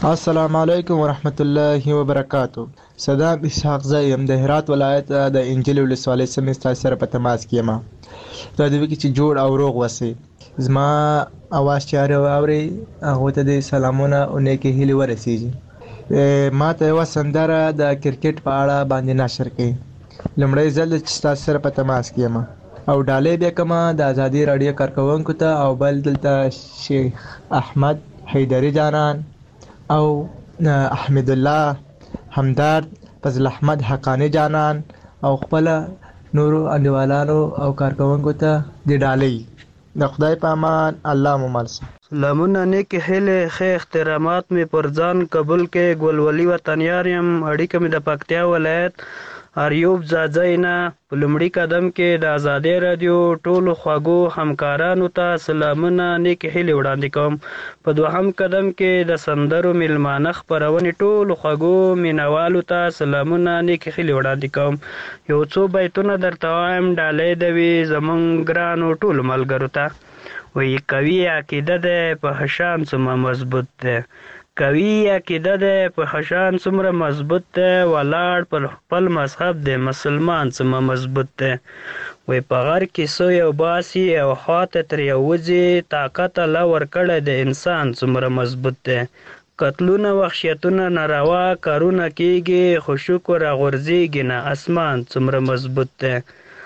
T: السلام علیکم ورحمت الله وبرکاتو. صدام اسحاق زایم د هرات ولایت د انجیل ولسوالۍ څخه تاسو سره په تماس کې یم. دا د وکی چې جوړ او روغ وسی زما اواز چاره اوري هغه ته د سلامونه او نیکی هیله ورسیږي. ما ته یو سندره د کرکټ په اړه باندې نشر کړي. لمړی ځل چې تاسو سره په تماس کې یم او ډالې بیا کومه د ازادي رادیو کارکونکو ته او بل دلته شیخ احمد حیدری جانان او احمد الله همدرد فضل احمد حقانی جانان او خپل نورو انډیوالانو او کارکونکو ته د ډالۍ د خدای په امان. الله مو مل شه.
O: سلامونه نیکی هیلې ښه احترامات می پر ځان قبول کې ګلولي وطنیار یم. اړیکه می د پکتیا ولایت اریوب ځاځی نه. په لومړي قدم کې د ازادي رادیو ټولو خواږو همکارانو ته سلامونه نیکی هیلې وړاندې کوم. په دوهم قدم کې د سندرو میلمانه خپرونې ټولو خواږو مینوالو ته سلامونه نیکی هیلې وړاندې کوم. یو څو بیتونه درته وایم ډالۍ دوي زمونږ ګرانو ټولو ملګرو ته. وی قوي عقیده ده په حشان څومره مضبوط ده، قوي عقیده ده په حشان څومره مضبوط ده، ولاړ پر خپل مذهب ده مسلمان څومره مضبوط ده. وی په غر کې سوی او باسي او خواته تر یو وځي طاقت الله ورکړی د انسان څومره مضبوط ده. قتلونه وحشیتونه ناروا کارونه کیږي خو شکر غورځېږي نه اسمان څومره مضبوط ده.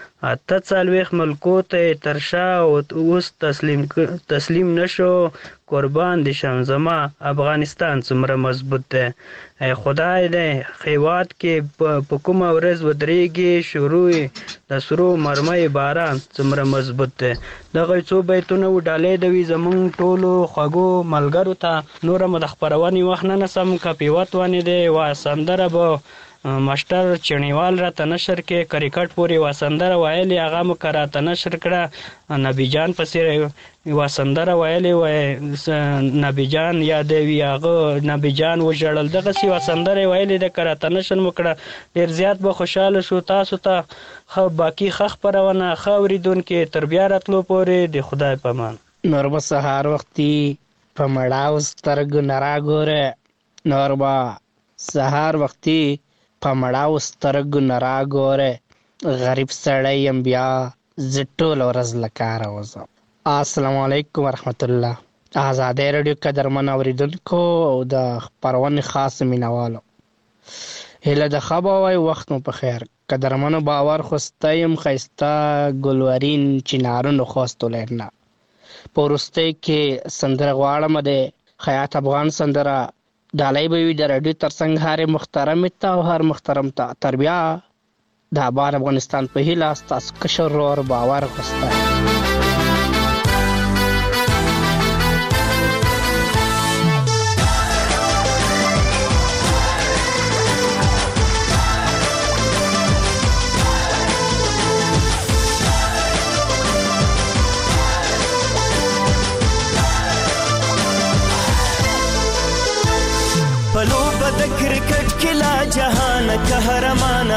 O: 48 ملکو ته تر شا اوس تسلیم نشو قربان دي شم زما افغانستان څومره مضبوط ده. ای خدای دې هیواد کې په کومه ورځ ودرېږي شروع د سرو مرمۍ باران څومره مضبوط ده. دغه څو بیتونه و ډالۍ دوي زمونږ ټولو خوږو ملګرو ته. نوره مو د خپرونې وخت نه نسم کپیوت ونې دی وا سندره به مشتر چڼیوال راته نشر کې کرکټ پورې وا سندره ویلې هغه مو راته نشر کړه. نبی جان پسې وا سندره ویلې وای نبی جان یادوي هغه نبی جان وژړل دغسې وا سندره ویلې د راته نشر مو کړه. ډېر زیات به خوشحاله شو. تاسو ته ښه باقي ښه خپرونه ښه اورېدونکي تر بیا راتلو پورې د خدای په امان.
R: نور به سهار وختي په مړاو سترګو نه راګوره، نور به سهار وختي په مړاو سترګو نه راګوره، غریب سړی یم بیا زه ټوله ورځ له کاره وځم. السلام علیکم ورحمت الله. ازادي رادیو قدرمن اورېدونکو او د خپرونې خاص مینوالو هیله د ښه به وای وخت مو په خیر. قدرمنو باور خوسته یم ښایسته ګلورین چنارونو خوست ولایت نه. په وروستۍ کې سندره غواړم د خیاط افغان سندره ډالۍ به وي د راډیو تر څنګ هر محترم ته او هر محترم ته تر بیا د آباد افغانستان په هیله ستاسو کشر ورور باور خوسته.
Q: کرکٹ کلا جہان قہرمانا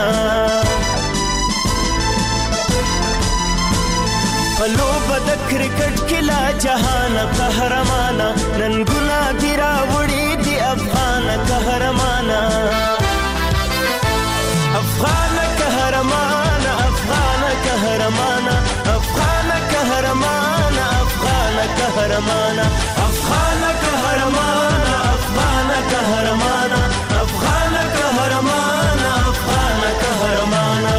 Q: پلو بد کرکٹ کلا جہان قہرمانا ننگنا گرا وڑی دی افغان قہرمانا افغان قہرمانا افغان قہرمانا افغان قہرمانا افغان قہرمانا افغان قہرمانا افغان قہرمانا افغان قہرمانا افغان قہرمانا.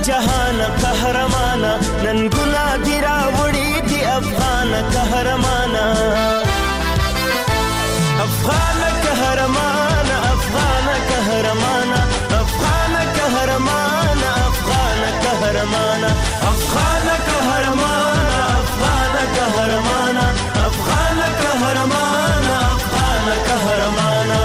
Q: جهان قهرمانا نن ګنا دی راوړي دی افغان قهرمانا افغان قهرمانا افغان قهرمانا افغان قهرمانا افغان قهرمانا افغان قهرمانا افغان قهرمانا افغان قهرمانا افغان قهرمانا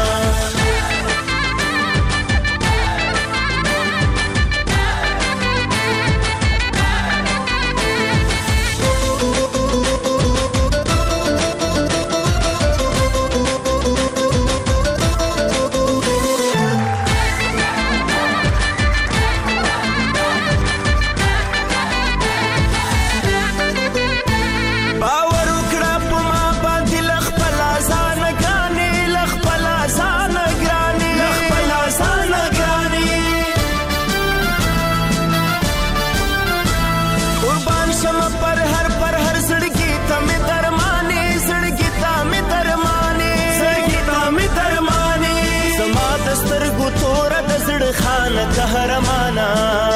Q: قهرمانا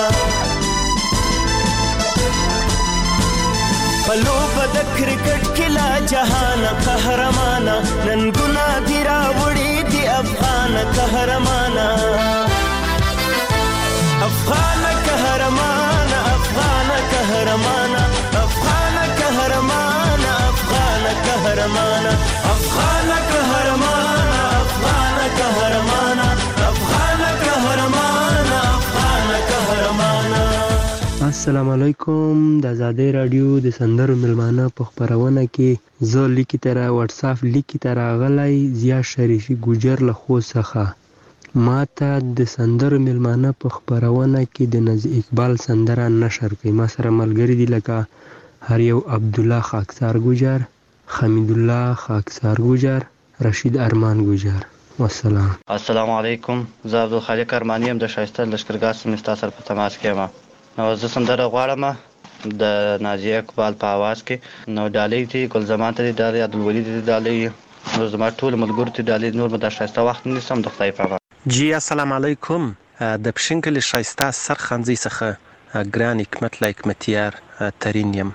Q: پلوب د کرکټ کلا جهان قهرمانا نن ګنا دی راوړي دی افغان قهرمانا افغان قهرمانا افغان قهرمانا افغان قهرمانا افغان قهرمانا افغان قهرمانا افغان قهرمانا افغان قهرمانا افغان قهرمانا.
R: السلام علیکم. د آزادۍ رادیو د سندرو ملمانه په خپرونه کې زه لیکي تر واتساپ لیکي تر غلای زیا شریفي ګوجر له خو څخه ماته د سندرو ملمانه په خپرونه کې د نزی اقبال سندره نشر کړي. ما سره ملګری دي لکه هر یو عبد الله خاکسار ګوجر، حمید الله خاکسار ګوجر، رشید ارمان ګوجر. والسلام.
U: السلام علیکم. زه عبدالخالق ارمانی ام د شایسته لشکرګاه سیمې ستا سره په تماس کې یم. نو زه سندره غواړم د نازیه اقبال په आवाज کې. نو ډالۍ دي ګل زمان ته دي ډالۍ، عبدالولي دي ډالۍ، نو زما ټول ملګرو ته ډالۍ. نور به د شایسته وخت نیسم د خدای په امان.
V: جی السلام علیکم. د پښینکلي شایسته سرخنځي څخه ګران حکمت حکمتیار ترین یم.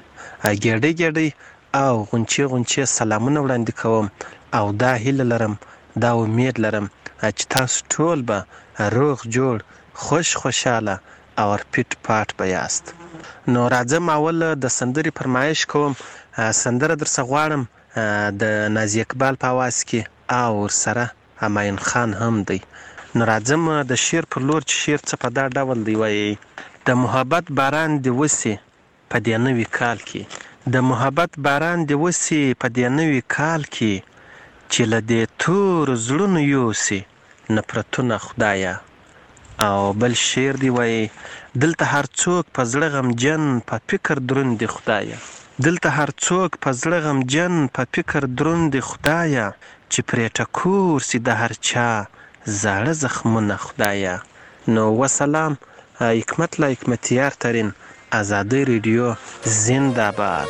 V: ګېډۍ او غونچې سلامونه وړاندې کوم او دا هیله لرم، دا امید لرم چې تاسو ټول به روغ جوړ خوشاله او پټ پاټ به یاست. نو راځم اول د سندرې فرمایش کوم. سندره درڅه غواړم د نازی اقبال په आवाज کې او ورسره همایون خان هم دی. نو راځم د شعر پر لور چې شعر څه په دا ډول دی وایي: د محبت باران دی وسي په دې نوي کال کې، د محبت باران دی وسي په دې نوي کال کې، چې له دې تور زړونو یوسي نفرتونه خدایا. او بل شعر دی وایي: دلته هر څوک په زړه غمجن په فکر دروند دی خدایا، دلته هر څوک په زړه غمجن په فکر دروند دی خدایا، چې پرې ټکور سي د هر چا زاړه زخمونه خدایا. نو وسلام. حکمت لا حکمتیار ترین، آزادۍ رادیو زنده باد.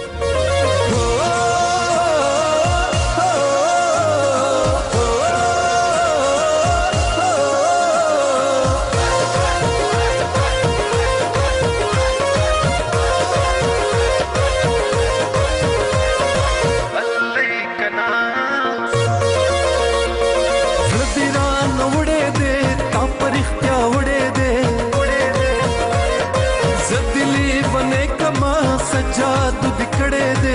W: जादू दिखड़े दे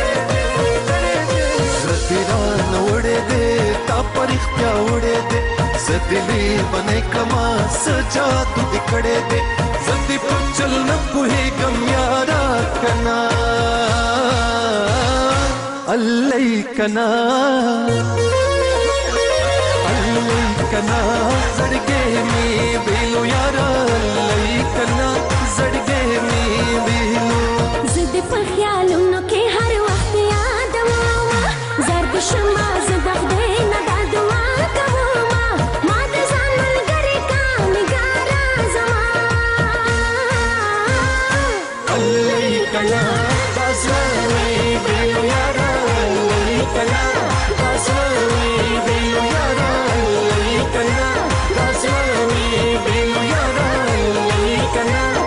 W: रतिरान उड़े दे तापर क्या उड़े दे सदिली बने कमा सजादू दिखड़े दे सदी पर चल न कोई गम यारा कना अल्लाई कना जड़गे में बेलो यारा अल्लाई कना जड़गे में बेलो
X: په خیالونو کې هر وخت یادومه زرد شمه زه د خدای نه دا دعا کومه ما د ځان ملګرې کا نګاره زما
W: الله کلا باسوي بیلو یارا الله کلا باسوي بیلو یارا الله کلا باسوي بیلو یارا الله کلا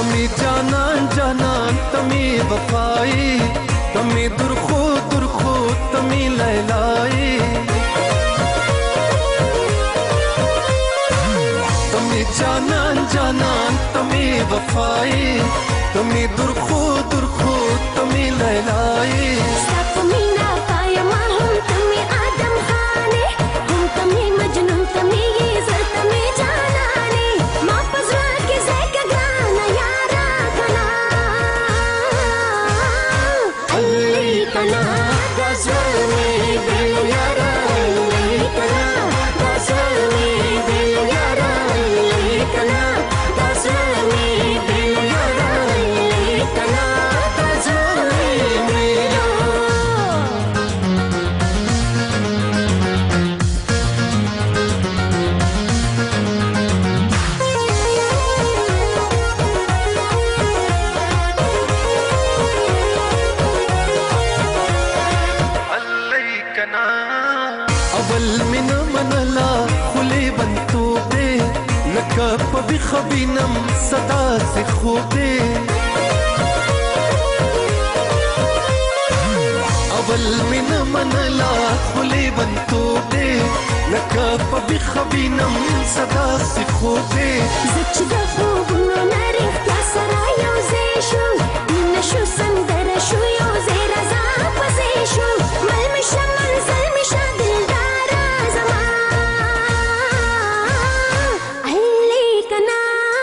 W: تمی جانان جانان تمی وفائی تمی درخو درخو تمی لیلائی تمی جانان جانان تمی وفائی تمی درخو درخو تمی لیلائی
X: سب مینا پایا ما هم تمی آدم خانے هم تمی مجنون تمی زر تمی جانانے ما پزرا کے زیکا گانا یارا کنا علی کنا دازمی دل یارا علی کنا دازمی دل یارا علی کنا دازمی دل یارا علی کنا دازمی
W: اول من منلا خلی بنتو دے لکا پبی خبینم صدا سے خوب دے اول من منلا خلی بنتو دے لکا پبی خبینم صدا سے خوب دے
X: زچ د خوبونو نریخ تا سره یو ځای شو مینه شو سندره شو یو ځای رضا پسې شو مل مې شه منزل مې شه دلداره زما علی کنا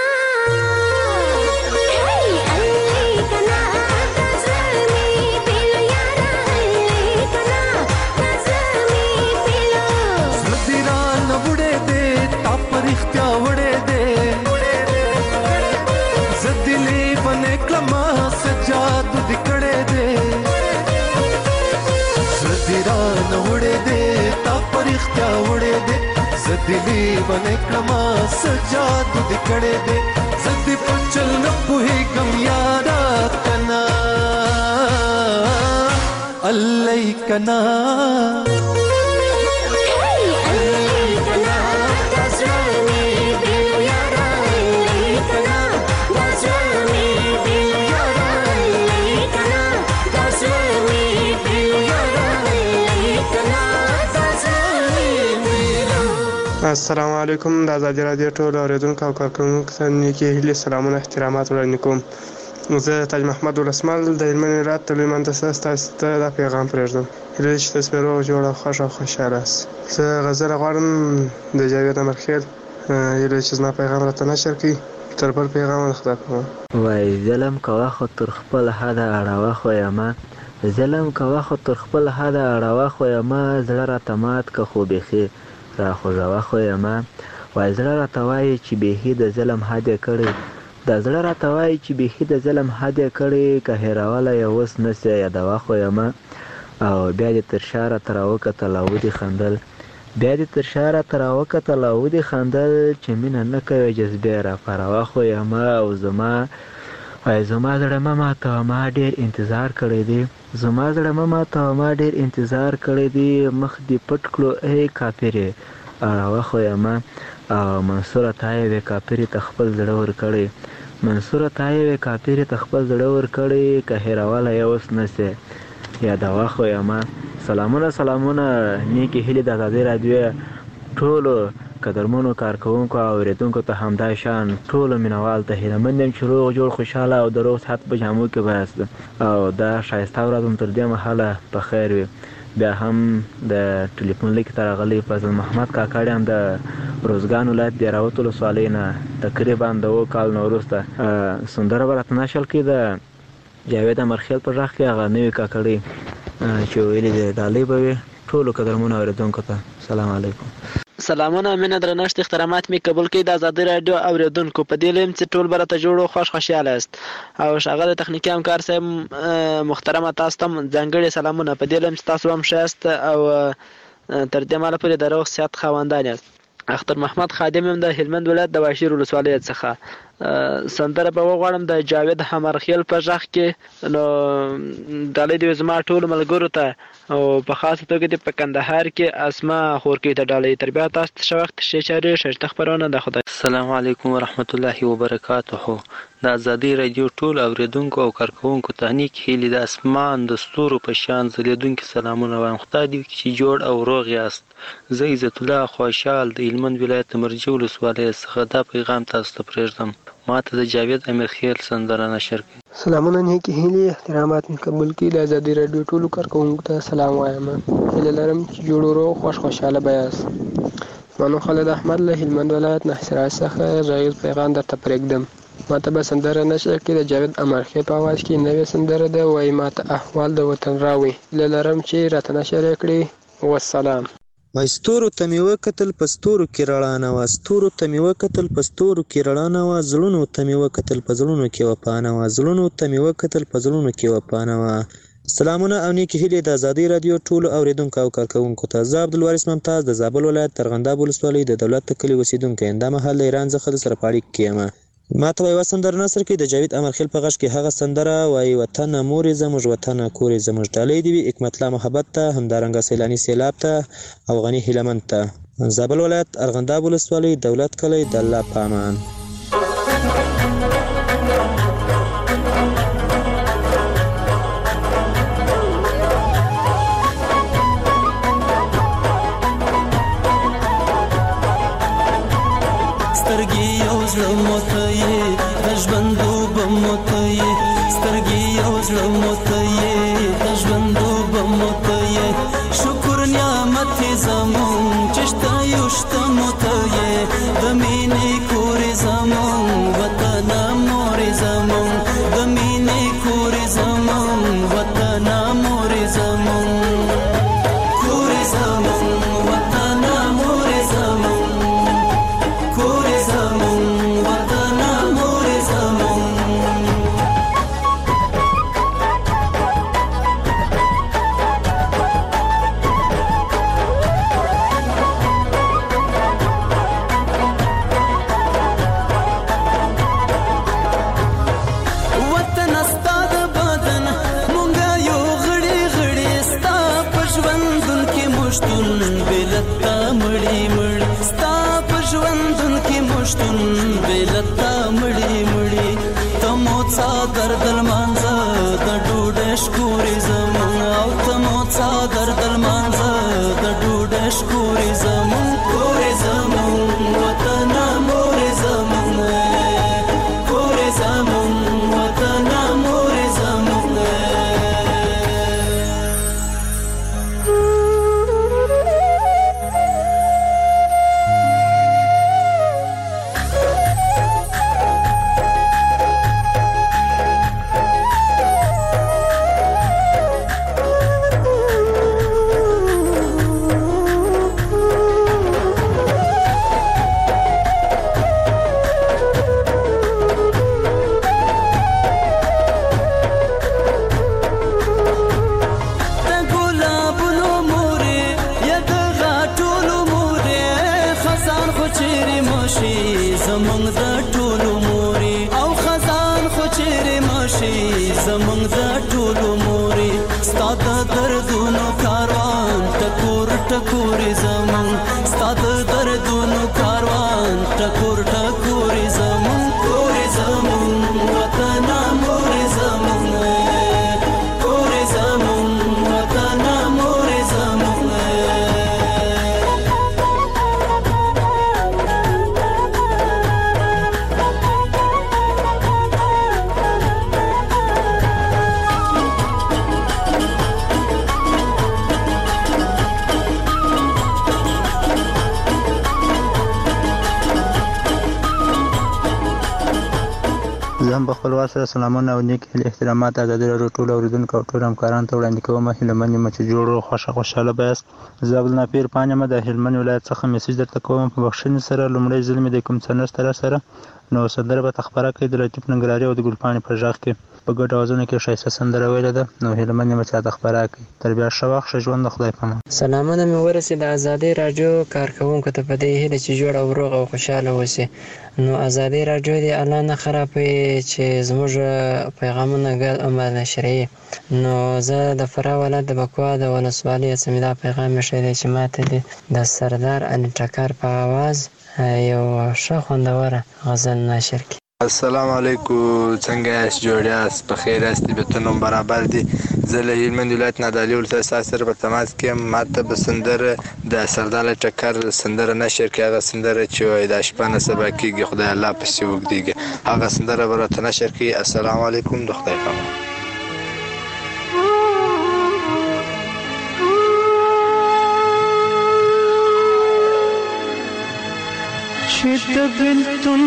X: هی علی کنا دا زلمي پیلو یارا علی کنا دا زلمي پیلو
W: زدیران وړې دې تا پرختیا وړې دې زدلی بنې کلمه سجاد دکړې دې زدیران وړې دې تا پرختیا وړې دې زدلی بنې کلمه سجاد دکړې دې زدی پچل نه پوهې کم یارا کنا علی کنا
R: السلام علیکم د آزادي رادیو ټول اوریدونکو او کارکونکو ته نیکې هیلې سلامونه احترامات وړاندې کوم زه تاج محمد ولسمل د هلمند ولایت د لوی مندسه ستاسو ته دا پیغام پرېږدم هیله چې تاسو روغ جوړ او خوښ او خوشحاله یاست زه غزل غواړم د جاوید امرخیل هیله چې زما پیغام راته نشر کړي تر بل پیغام خدا کوم
C: وای ظلم کوه خو تر خپل حده اړوه خو یمه ظلم کوه خو تر خپل حده اړوه خو یمه زړه راته مات که خو بیخي را خوږوه خو یمه وای زړه راته وایي چې بیخي د ظلم حد یې کړی دا زړه راته وایي چې بیخي د ظلم حد یې کړی که هېرولی یې اوس نسې یادوه خو یمه او بیا دې تر شا راته راوکتل او ودې خندل بیا دې تر شا راته راوکتل او ودې خندل چې مینه نه کوې جذبې راپاروه خو یمه او زما وای زما زړه مه ماتوه ما ډېر انتظار کړی دی زما زړه مه ماتوه ما ډېر انتظار کړی دی مخ دې پټ کړو ای کافرې اړوه خو یمه او منصوره تا یوې کافرې ته خپل زړه ورکړی منصوره تا یوې کافرې ته خپل زړه ورکړی که هېرولی یې اوس نسې یادوه خو یمه سلامونه سلامونه نیکې هیلې د آزادۍ راډیو ټولو قدرمنو کارکوونکو او اورېدونکو ته همدا شان ټولو مینوال ته هیلهمند یم چې روغ جوړ خوشحاله او د روغ صحت په جامو کې به یاست او دا ښایسته ورځ هم تر دې مهاله په خیر وي بیا هم د ټلیفون لیک ته راغلی فضل محمد کاکړ هم د روزګان ولایت دیراوت ولسوالۍ نه تقریبا د 2 کالونو وروسته سندره به راته نشل کړي د جاوید امرخیل په غږ کې هغه نوې کاکړۍ چې ویلې دي ډالۍ به وي ټولو قدرمنو اورېدونکو ته سلام علیکم
R: سلامونه مینه درنښت احترامات می قبول کړئ د آزادۍ راډیو اوریدونکو په دې لیم چې ټول به راته جوړ او خوشحاله یاست او ښاغلی تخنیکي همکار صاحب محترمه تاسو ته ځانګړي سلامونه په دې لیم چې تاسو هم ښه یاست او تر دې مهاله پورې د روغ صحت خاوندان یاست اختر محمد خادم هم د هلمند ولایت د واشیر ولسوالۍ څخه
D: سندره به وغواړم د جاوید حمرخیل په غږ کې. نو ډالۍ دې زما ټولو ملګرو ته او په خاصه توګه دې په کندهار کې اسما خورکۍ ته ډالۍ. تر بیا تاسو ته ښه وخت، ښې چارې، ښایسته خپرونه د خدای.
E: السلام علیکم ورحمت الله وبرکاته. د ازادي رادیو ټول اوریدونکو او کارکونکو ته نیک هیلې د اسمان د ستورو په شان ځلېدونکي سلامونه وایم. خدای دې وکړي چې جوړ او روغ یاست. زه عزت الله خوشحال د هلمند ولایت د مرجع ولسوالۍ څخه دا پیغام تاسو ته پرېږدم. ما ته د جاوید امیرخیل سندره نشر کړي.
R: سلامونه، نیکې هیلې، احترامات مې قبول کړي. د ازادي رادیو ټولو کارکونکو ته سلام وایم. هیله لرم چې جوړ او روغ خوشحاله به یاست. زما نوم خالد احمد له هلمند ولایت نحصرات څخه غږیز پیغام درته پرېږدم. ما ته به سندره نشر کړي د جاوید امرخیل په اواز کې نوې سندره ده، وایي ما ته احوال د وطن راوړي. هیله لرم چې راته نشر یې کړي. والسلام.
F: وای ستورو ته مې وکتل په ستورو کې رڼا نه وه، ستورو ته مې وکتل په ستورو کې رڼا نه وه، زړونو ته مې وکتل په زړونو کې وفا نه وه، زړونو ته مې وکتل په زړونو کې وفا نه وه. سلامونه او نیکې هیلې د ازادي رادیو ټولو اوریدونکو او کارکونکو ته. زه عبدالوارث ممتاز د زابل ولایت ترغنداب ولسوالۍ د دولت د کلي اوسېدونکی یم. دا مهال د ایران څخه د سره په اړیکه کې یم. ما ته یوه سندره نثر کړي د جاوید امرخیل په غږ کې. هغه سندره وایي وطنه مورې زموږ، وطنه کورې زموږ. ډالۍ دې وي حکمت الله محبت ته، همدارنګه سیلاني سیلاب ته او غني هیلمند ته. زابل ولایت ارغنداب ولسوالۍ دولت کلی د الله په امان.
W: سترګې یو زړه موته یې د ژوندوبه موته یې، سترګې یو زړه موته یې د ژوندوبه موته یې، شکر نعمت یې زمون چې شته یو شته موته یې، د مینې کورې زمون وطنه مورې زمون، د مینې کورې زمون وطنه مورې زمون، کورې زمون وطنه مورې زمون، کورې زمون وطنه مورې زمون. وطن ستا د بدن مونږه یو غړي غړي، ستا په ژوندون کې مشتون بېلتا مړي مړي، ستا په ژوندون کې مشتون بېلتا مړي مړي، ته مو څادر د لمانځه د ډوډۍ شکورې زمون، او ته مو څادر د لمانځه د ډوډۍ شکورې زمون، کورې زمون وطنه مورې زمون، کورې زمون وطنه مورې زمون. زمونږ د ټولو مورې او خزان خو چیرې ماشي زمونږ د ټولو مورې، ستا د دردونو کاروان ټکور ټکورې زمونږ، ستا د دردونو کاروان ټکور ټکورې زمونږ، کورې زمونږ وطنه مورې زمونږ، کورې زمونږ وطنه مورې زمونږ.
G: زه هم په خپل وار سره سلامونه او نیک هیلې احترامات ازادي راډیو ټولو اوریدونکو او ټولو همکارانو ته وړاندې کوم. هیله من یم چې جوړ او خوشحاله به یاست. زه عبدالنافیر پاڼ یم د هلمند ولایت څخه میسج درته کوم. په بخښنې سره لومړی ځل مې د کوم څه نشته راسره نو سندره به تخبره کوي د لطیف ننګرهاري او د ګلپاڼې په غږ کې په ګډ اوازونو کې ښایسته سندره ویله ده. نو هیله من یم چې تخبره کوي. تر بیا ښه وخت، ښه ژوند، د خدای په امان.
R: سلامونه مې ورسېد ازادۍ راډیو کارکوونکو ته په دې هیله چې جوړ او روغ او خوشحاله اوسي. نو ازادۍ راډیو دې الله نه خرابوي چې زموږ پیغامونه ګل او نشروي. نو زه د فراه ولایت د بکوا د ولسوالۍ څخه دا پیغام مې دی چې ماته د سردار علي ټکر په اواز یو ښه خوندوره غزل نشر کړي.
H: السلام علیکم، څنګه یاست؟ جوړ یاست؟ په خیر یاست؟ طبیعتونه برابر دي؟ زه له هلمند ولایت نه د علي ولسوالۍ ستاسو سره په تماس کې یم. ماته به سندره د سردار علي ټکر سندره نشر کړي، هغه سندره چې وایي دا شپه نه سبا کېږي خدای الله پسې اوږدېږي، هغه سندره به راته نشر کړي. السلام علیکم، د خدای په امان.
I: چې د بلتون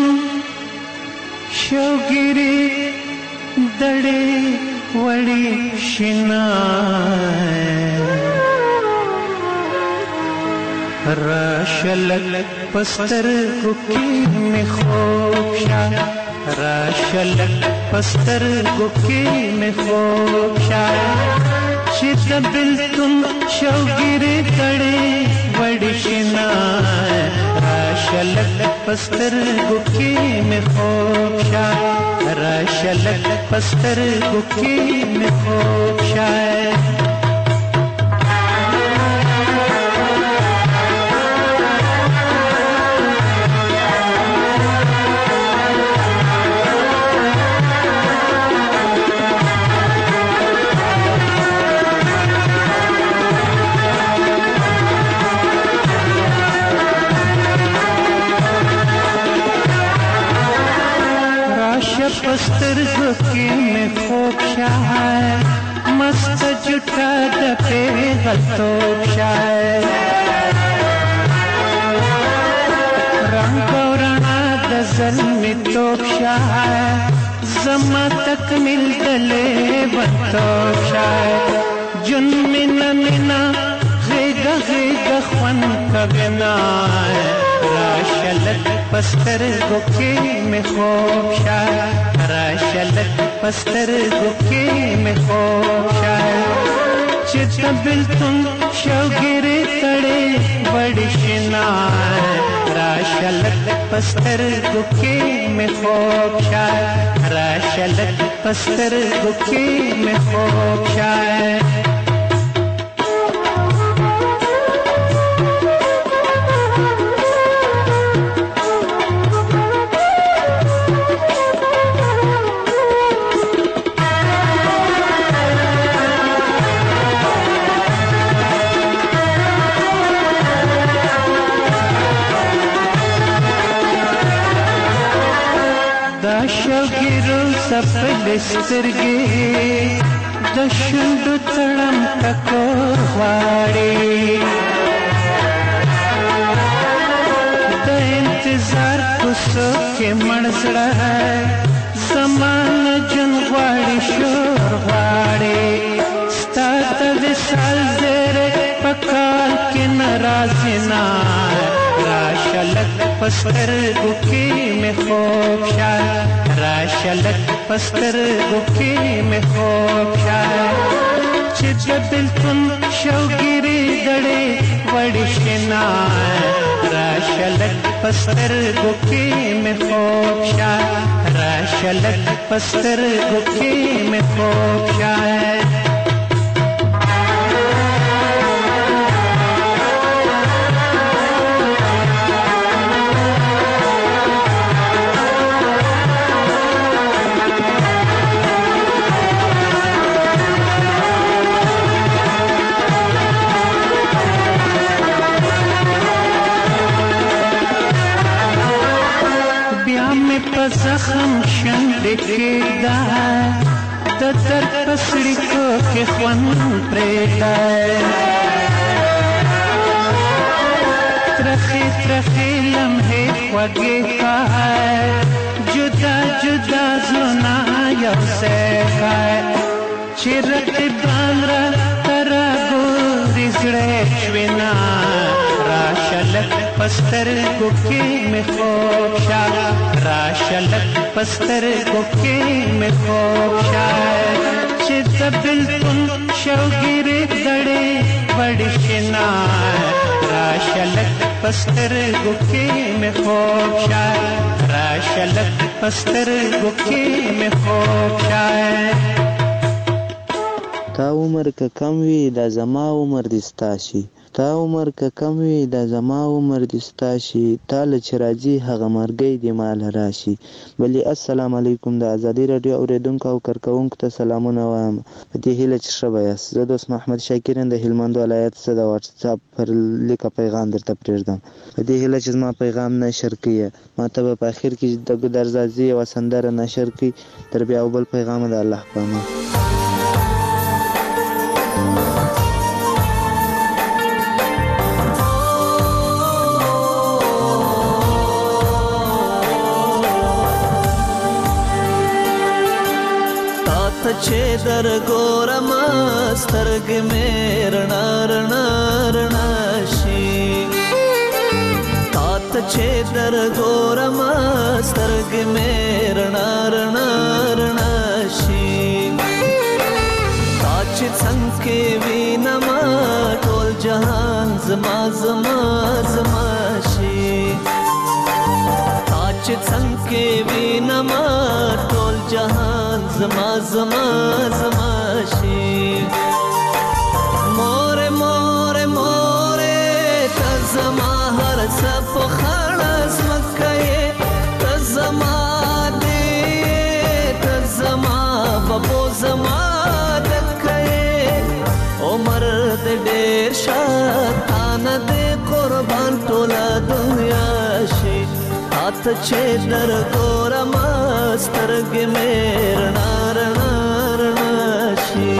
I: شوګيري دړې وړې شنا راشلک پستر کوکی می خوشا، راشلک پستر کوکی می خوشا، چې د بلتون شوګيري دړې وړې شنا راشلک پستر کوکی می خوشا، راشلک پستر کوکی می خوشا. پستر گوکی میں خوب شاہ مست جٹا دپے غلطوب شاہ رنگ و رنا دزل میں توب شاہ زما تکمل دلے بنتوب شاہ جن منا منا غیگا غیگا خوان کبنا راشلک پستر گوکی میں خوب شاہ، راشلک پستر گوکی میں خوب شاہ، چې د بلتون شوګيري تړې وړې شنا راشلک پستر گوکی میں خوب شاہ، راشلک پستر گوکی میں خوب شاہ. سپل سترګې د شونډو تړم ټکور غواړي د انتظار کوڅو کې مړ زړه زمانه جون غواړي شور غواړي ستا د وصال زیری په کال کې ناراضي نه راشلک پستر گوکی میں خوب شاہ، راشلک پستر گوکی میں خوب شاہ، چې د بلتون شوګيري دړې وړې شنا راشلک پستر گوکی میں خوب شاہ، راشلک پستر گوکی میں خوب شاہ. زخم شنډې کېږده د درد په سړیکو کې خوند پرېږده ترخې ترخې لمحې خوږې ښه جدا جدا زړونه یو ځای ښه چې رقیبان راته راګوري زړه شوې نه راشلک پسترګو کې مې خوب شه راشه لږ پسترګو کې مې خوب شه چې د بلتون شوګیرې دړې وړې شنا راشه لږ پسترګو کې مې خوب شه راشه لږ پسترګو کې مې خوب شه
F: تا عمر که کم وي دا زما عمر دې ستا شي تا عمر که کم وي دا زما عمر دې ستا شي تاله چې راځي هغه مرګی دې ماله راشي بلې السلام علیکم د ازادي راډیو اورېدونکو او کارکوونکو ته سلامونه وایم په دې هیله چې ښه به یاست زه دوست محمد شاکر یم د هلمند ولایت څخه د واټساپ پر لیکه پیغام درته پرېږدم په دې هیله چې زما پیغام نشر کړي ما ته به په اخر کې د ګودرزازي یوه سندره نشر کړي تر بیا او بل پیغام د الله په امان
Q: چې در ګورم سترګې مې رڼا رڼا رڼا شي تا ته چې در ګورم سترګې مې رڼا رڼا رڼا شي تا چې څنګه وینم ټول جهان زما زما زما شي تا چې څنګه وینم ټول جهان زما زما زما شي مور مور مور ته زما هر څه په خړه زمکه ته زما دې ته زما بابو زما دکه عمر دې ډېر شاتانه دې قربان ټوله دنیا شي ته چې در ګورم سترګې مې رڼا رڼا رڼا شي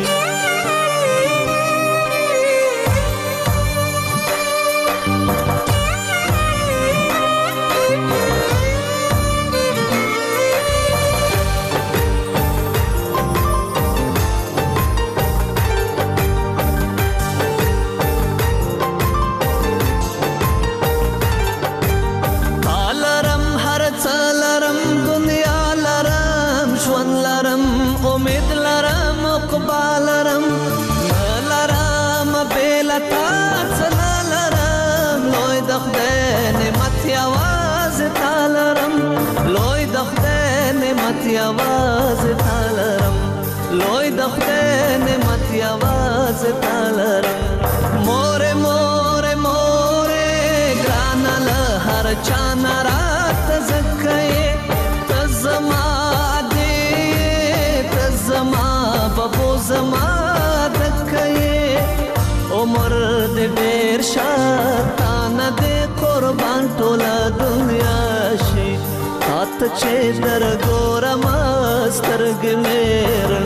Q: आवाज तालरम लोई दखते ने मत आवाज तालरम मोरे मोरे मोरे ग्रानल हर चाना रात जक्के तजमा दे तजमा बबो जमा दक्के उमर दे बेर शातान दे कुर्बान टोला दुनिया शी हाथ चे दर गोरम سترګې مې